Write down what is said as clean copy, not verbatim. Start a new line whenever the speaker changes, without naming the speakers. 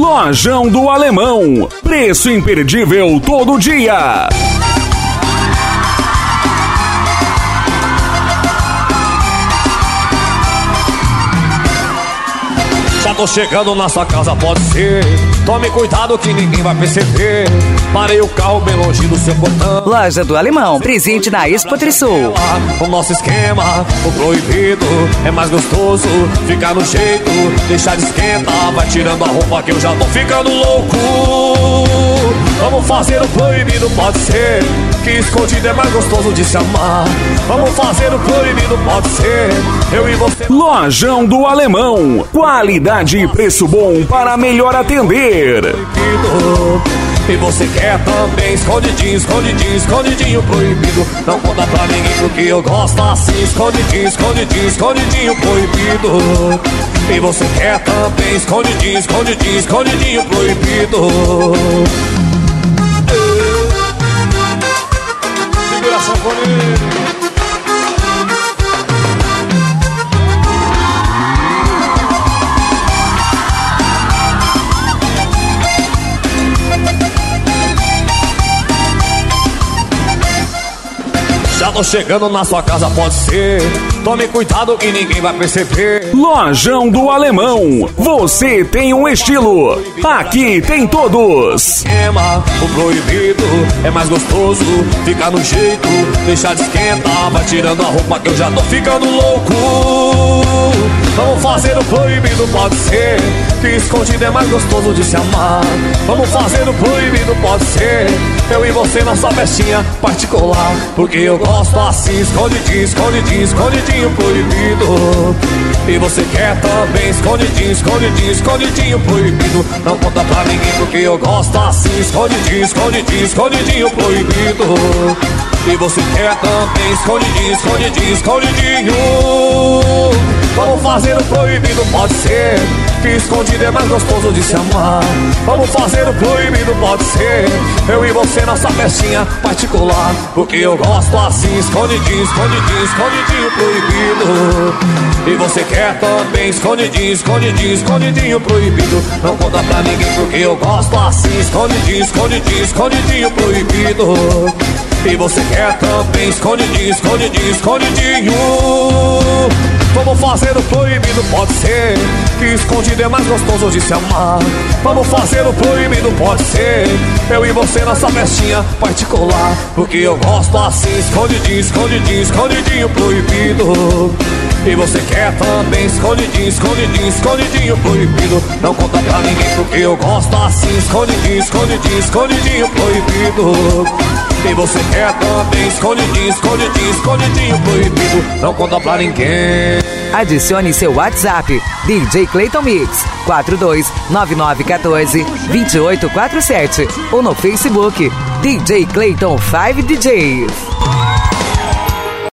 Lojão do Alemão. Preço imperdível todo dia.
Já tô chegando na sua casa, pode ser. Tome cuidado que ninguém vai perceber. Parei o carro bem longe do seu portão.
Loja do Alemão, presente na Expo Trisul.
O nosso esquema, o proibido é mais gostoso. Ficar no jeito, deixar de esquentar. Vai tirando a roupa que eu já tô ficando louco. Vamos fazer o proibido, pode ser. Que escondido é mais gostoso de se amar. Vamos fazer o proibido, pode ser. Eu e você.
Lojão do Alemão. Qualidade e preço bom para melhor atender.
Proibido. E você quer também, escondidinho, escondidinho, escondidinho proibido. Não conta pra ninguém porque eu gosto assim. Escondidinho, escondidinho, escondidinho proibido. E você quer também, escondidinho, escondidinho, escondidinho proibido. Segura a sanfona. Já tô chegando na sua casa, pode ser. Tome cuidado que ninguém vai perceber.
Lojão do Alemão. Você tem um estilo. Aqui tem todos.
O proibido é mais gostoso. Ficar no jeito, deixar de esquentar. Vai tirando a roupa que eu já tô ficando louco. Vamos fazer o proibido, pode ser. Que escondido é mais gostoso de se amar. Vamos fazer o proibido, pode ser. Eu e você nossa festinha particular. Porque eu gosto assim, escondidinho, escondidinho, escondidinho proibido. E você quer também, escondidinho, escondidinho, escondidinho proibido. Não conta pra ninguém porque eu gosto assim, escondidinho, escondidinho, escondidinho proibido. E você quer também, escondidinho, escondidinho, escondidinho. Vamos fazer o proibido, pode ser. Que escondido é mais gostoso de se amar. Vamos fazer o proibido, pode ser. Eu e você nossa festinha particular. Porque eu gosto assim, escondidinho, escondidinho, escondidinho proibido. E você quer também, escondidinho, escondidinho, escondidinho proibido. Não conta pra ninguém porque eu gosto assim, escondidinho, escondidinho, escondidinho proibido. E você quer também, escondidinho, escondidinho, escondidinho. Vamos fazer o proibido, pode ser. Que escondido é mais gostoso de se amar. Vamos fazer o proibido, pode ser. Eu e você nossa festinha particular. Porque eu gosto assim, escondidinho, escondidinho, escondidinho proibido. E você quer também, escondidinho, escondidinho, escondidinho proibido. Não conta pra ninguém porque eu gosto assim, escondidinho, escondidinho, escondidinho proibido. E você quer também, escondidinho, escondidinho, escondidinho proibido. Não conta pra ninguém.
Adicione seu WhatsApp, DJ Clayton Mix 4299142847 ou no Facebook, DJ Clayton 5 DJs.